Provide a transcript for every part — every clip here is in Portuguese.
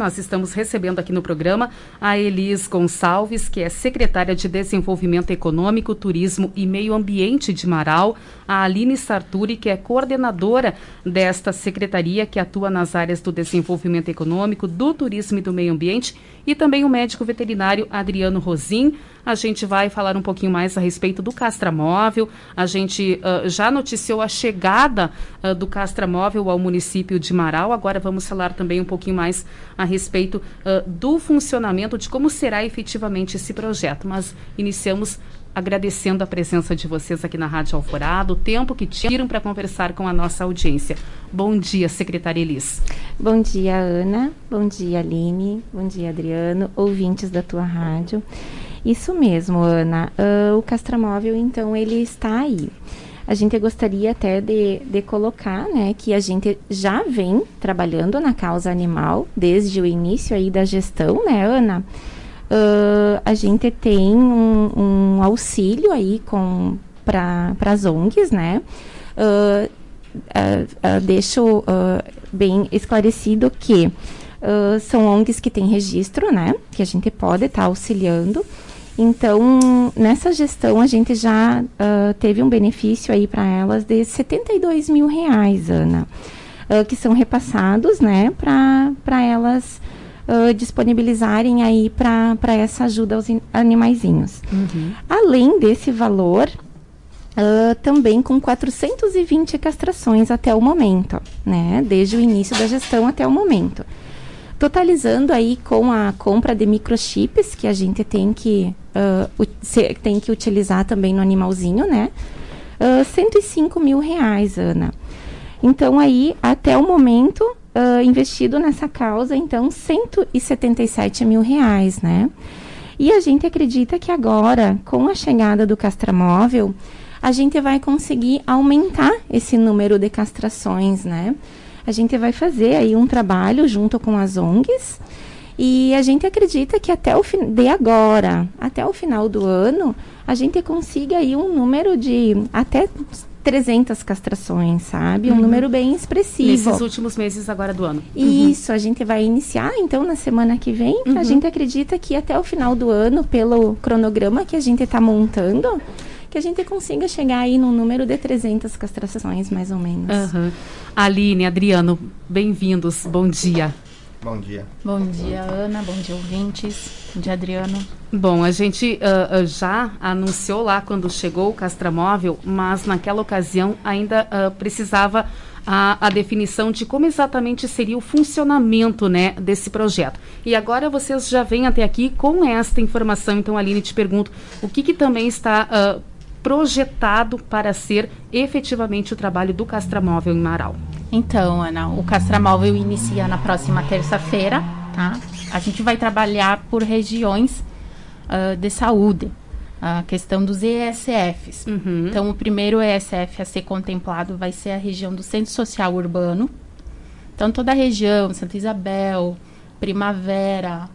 nós estamos recebendo aqui no programa a Elis Gonçalves, que é secretária de Desenvolvimento Econômico, Turismo e Meio Ambiente de Marau, a Aline Sarturi, que é coordenadora desta secretaria, que atua nas áreas do desenvolvimento econômico, do turismo e do meio ambiente, e também o médico veterinário Adriano Rosim. A gente vai falar um pouquinho mais a respeito do castramóvel. A gente já noticiou a chegada do castramóvel ao município de Marau. Agora vamos falar também um pouquinho mais a respeito do funcionamento, de como será efetivamente esse projeto. Mas iniciamos agradecendo a presença de vocês aqui na Rádio Alvorada, o tempo que tiram para conversar com a nossa audiência. Bom dia, secretária Elis. Bom dia, Ana. Bom dia, Aline. Bom dia, Adriano, ouvintes da tua rádio. Isso mesmo, Ana. O castramóvel, então, ele está aí. A gente gostaria até de colocar, né, que a gente já vem trabalhando na causa animal desde o início aí da gestão, né, Ana? A gente tem um auxílio aí para as ONGs, né? Deixo bem esclarecido que são ONGs que têm registro, né? Que a gente pode estar auxiliando. Então, nessa gestão, a gente já teve um benefício aí para elas de R$72 mil, Ana, que são repassados, né? Para elas disponibilizarem aí para essa ajuda aos animaizinhos. Uhum. Além desse valor, também com 420 castrações até o momento, né? Desde o início da gestão até o momento. Totalizando aí com a compra de microchips, que a gente tem que utilizar também no animalzinho, né? R$105 mil, Ana. Então aí, até o momento, investido nessa causa, então, R$177 mil, né? E a gente acredita que agora, com a chegada do castramóvel, a gente vai conseguir aumentar esse número de castrações, né? A gente vai fazer aí um trabalho junto com as ONGs e a gente acredita que até o final do ano, a gente consiga aí um número de até 300 castrações, sabe? Um número bem expressivo. Nesses últimos meses agora do ano. Isso, a gente vai iniciar, então, na semana que vem. A gente acredita que até o final do ano, pelo cronograma que a gente está montando, que a gente consiga chegar aí num número de 300 castrações, mais ou menos. Aline, Adriano, bem-vindos. Bom dia. Bom dia. Bom dia, Ana. Bom dia, ouvintes. Bom dia, Adriano. Bom, a gente já anunciou lá quando chegou o castramóvel, mas naquela ocasião ainda precisava a definição de como exatamente seria o funcionamento, né, desse projeto. E agora vocês já vêm até aqui com esta informação. Então, Aline, te pergunto, o que também está projetado para ser efetivamente o trabalho do castramóvel em Marau? Então, Ana, o castramóvel inicia na próxima terça-feira, tá? A gente vai trabalhar por regiões de saúde, a questão dos ESFs. Então, o primeiro ESF a ser contemplado vai ser a região do Centro Social Urbano. Então, toda a região, Santa Isabel, Primavera,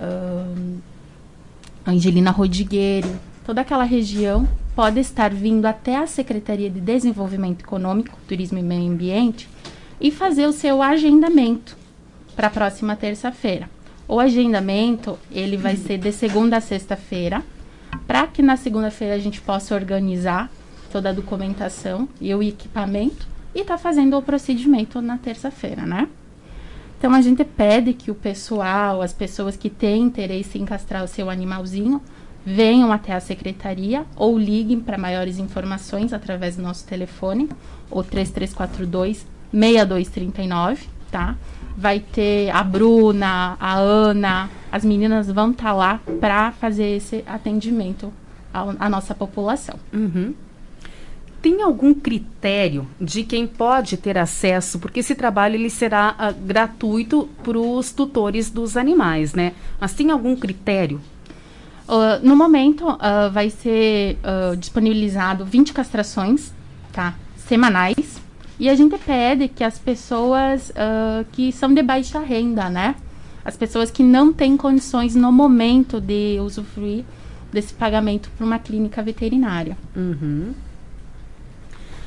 Angelina Rodrigueiro, toda aquela região pode estar vindo até a Secretaria de Desenvolvimento Econômico, Turismo e Meio Ambiente e fazer o seu agendamento para a próxima terça-feira. O agendamento, ele vai ser de segunda a sexta-feira, para que na segunda-feira a gente possa organizar toda a documentação e o equipamento e tá fazendo o procedimento na terça-feira, né? Então, a gente pede que o pessoal, as pessoas que têm interesse em castrar o seu animalzinho, venham até a secretaria ou liguem para maiores informações através do nosso telefone, o 3342-6239, tá? Vai ter a Bruna, a Ana, as meninas vão estar lá para fazer esse atendimento à nossa população. Tem algum critério de quem pode ter acesso? Porque esse trabalho ele será gratuito para os tutores dos animais, né? Mas tem algum critério? No momento, vai ser disponibilizado 20 castrações, tá? Semanais. E a gente pede que as pessoas que são de baixa renda, né? As pessoas que não têm condições no momento de usufruir desse pagamento para uma clínica veterinária.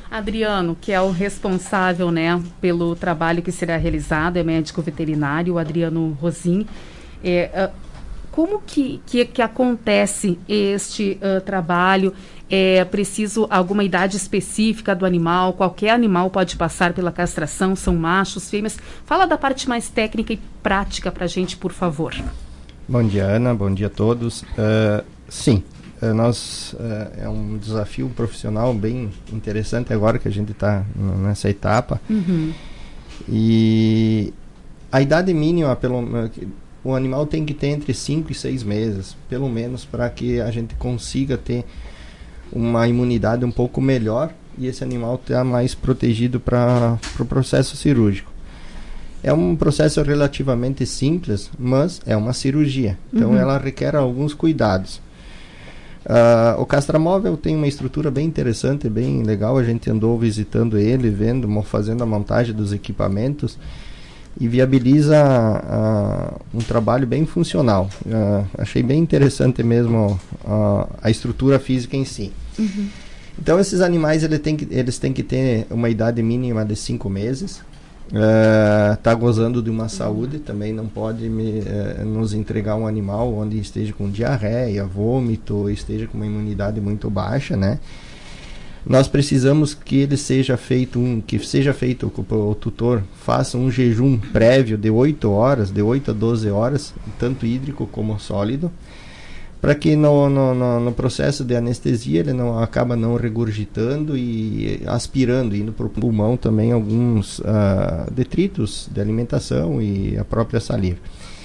Adriano, que é o responsável, né, pelo trabalho que será realizado, é médico veterinário, o Adriano Rosim. Como que acontece este trabalho? É preciso alguma idade específica do animal? Qualquer animal pode passar pela castração? São machos, fêmeas? Fala da parte mais técnica e prática para a gente, por favor. Bom dia, Ana. Bom dia a todos. Sim, é um desafio profissional bem interessante agora que a gente está nessa etapa. Uhum. E a idade mínima, o animal tem que ter entre 5 e 6 meses, pelo menos, para que a gente consiga ter uma imunidade um pouco melhor e esse animal estar mais protegido para o processo cirúrgico. É um processo relativamente simples, mas é uma cirurgia, então ela requer alguns cuidados. O castramóvel tem uma estrutura bem interessante, bem legal. A gente andou visitando ele, fazendo a montagem dos equipamentos e viabiliza um trabalho bem funcional. Achei bem interessante mesmo a estrutura física em si. Uhum. Então esses animais eles têm que ter uma idade mínima de 5 meses. Tá gozando de uma saúde, também não pode nos entregar um animal onde esteja com diarreia, vômito, esteja com uma imunidade muito baixa, né? Nós precisamos que ele seja feito o tutor faça um jejum prévio de 8 horas, de 8 a 12 horas, tanto hídrico como sólido, para que no processo de anestesia ele acaba não regurgitando e aspirando, indo para o pulmão também alguns detritos de alimentação e a própria saliva.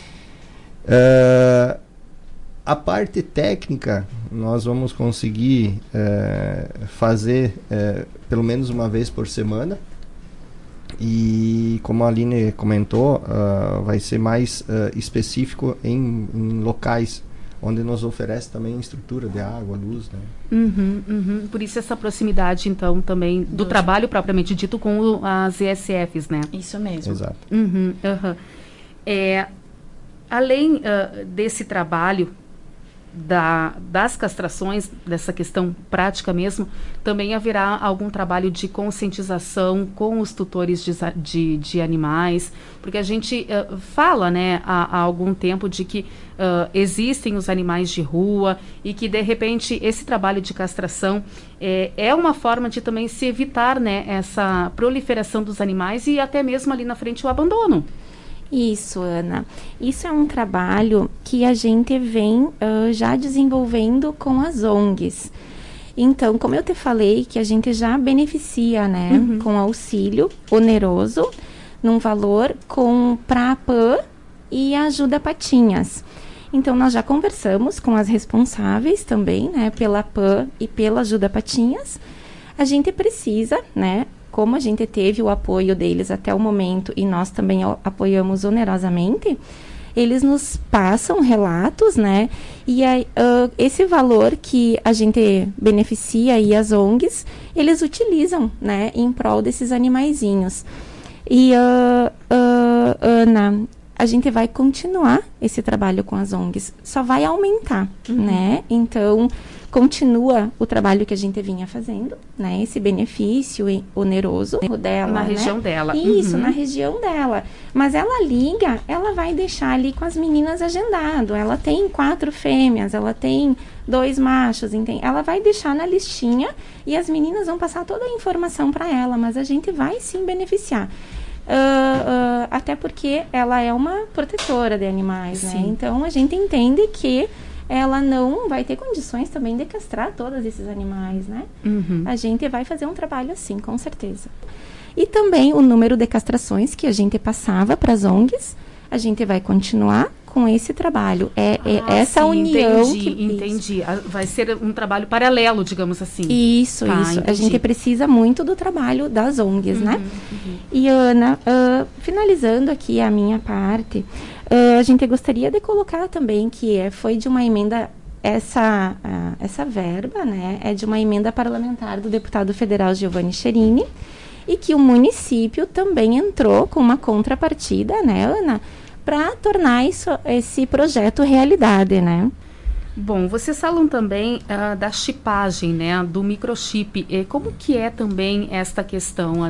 A parte técnica nós vamos conseguir fazer pelo menos uma vez por semana, e como a Aline comentou, vai ser mais específico em locais onde nos oferece também estrutura de água, luz, né? Por isso essa proximidade, então, também do trabalho propriamente dito com as ESFs, né? Isso mesmo. Exato. Além desse trabalho das castrações, dessa questão prática mesmo, também haverá algum trabalho de conscientização com os tutores de animais, porque a gente fala, né, há algum tempo de que existem os animais de rua e que, de repente, esse trabalho de castração é uma forma de também se evitar, né, essa proliferação dos animais e até mesmo ali na frente o abandono. Isso, Ana. Isso é um trabalho que a gente vem já desenvolvendo com as ONGs. Então, como eu te falei, que a gente já beneficia, né, com auxílio oneroso, num valor para a PAN e ajuda Patinhas. Então, nós já conversamos com as responsáveis também, né, pela PAN e pela ajuda Patinhas. A gente precisa, né, como a gente teve o apoio deles até o momento e nós também apoiamos onerosamente, eles nos passam relatos, né? E esse valor que a gente beneficia e as ONGs, eles utilizam, né, em prol desses animaizinhos. E, Ana, a gente vai continuar esse trabalho com as ONGs, só vai aumentar, né? Então, continua o trabalho que a gente vinha fazendo, né? Esse benefício oneroso dela, na né? região dela. Isso, na região dela. Mas ela ela vai deixar ali com as meninas agendado. Ela tem 4 fêmeas, ela tem 2 machos, entende? Ela vai deixar na listinha e as meninas vão passar toda a informação para ela, mas a gente vai sim beneficiar. Até porque ela é uma protetora de animais, né? Então, a gente entende que ela não vai ter condições também de castrar todos esses animais, né? A gente vai fazer um trabalho assim, com certeza. E também o número de castrações que a gente passava para as ONGs, a gente vai continuar com esse trabalho. Essa união... Entendi. Vai ser um trabalho paralelo, digamos assim. Isso. Entendi. A gente precisa muito do trabalho das ONGs, né? E, Ana, finalizando aqui a minha parte, a gente gostaria de colocar também que foi de uma emenda, essa verba, né, é de uma emenda parlamentar do deputado federal Giovanni Cherini, e que o município também entrou com uma contrapartida, né, Ana, para tornar esse projeto realidade, né? Bom, vocês falam também da chipagem, né, do microchip. Como que é também esta questão?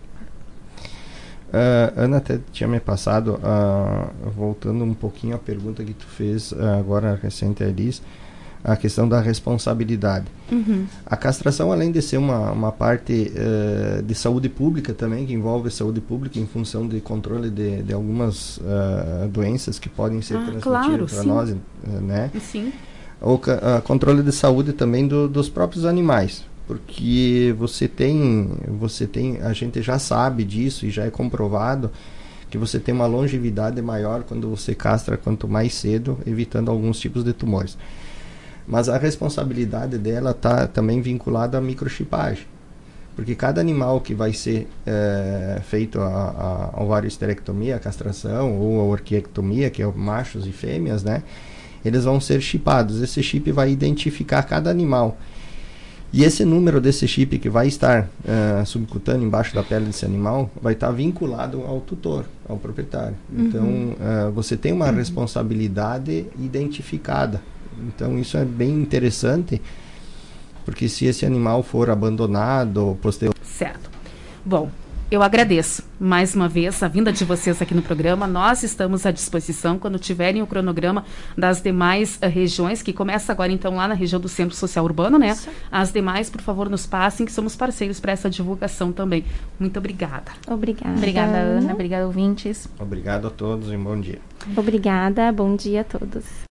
Ana até tinha me passado, voltando um pouquinho à pergunta que tu fez agora recente, Elis, a questão da responsabilidade. Uhum. A castração, além de ser uma parte de saúde pública também, que envolve saúde pública em função de controle de algumas doenças que podem ser transmitidas claro, para sim. nós, né? Sim. Ou controle de saúde também dos próprios animais, porque a gente já sabe disso e já é comprovado que você tem uma longevidade maior quando você castra quanto mais cedo, evitando alguns tipos de tumores. Mas a responsabilidade dela está também vinculada à microchipagem, porque cada animal que vai ser feito a ovarioesterectomia, a castração, ou a orquiectomia, que é machos e fêmeas, né? Eles vão ser chipados. Esse chip vai identificar cada animal. E esse número desse chip que vai estar subcutâneo embaixo da pele desse animal vai estar vinculado ao tutor, ao proprietário. Uhum. Então, você tem uma responsabilidade identificada. Então, isso é bem interessante, porque se esse animal for abandonado posteriormente... Certo. Bom, eu agradeço mais uma vez a vinda de vocês aqui no programa. Nós estamos à disposição quando tiverem o cronograma das demais regiões, que começa agora então lá na região do Centro Social Urbano, né? Isso. As demais, por favor, nos passem, que somos parceiros para essa divulgação também. Muito obrigada. Obrigada. Obrigada, Ana. Obrigada, ouvintes. Obrigado a todos e um bom dia. Obrigada, bom dia a todos.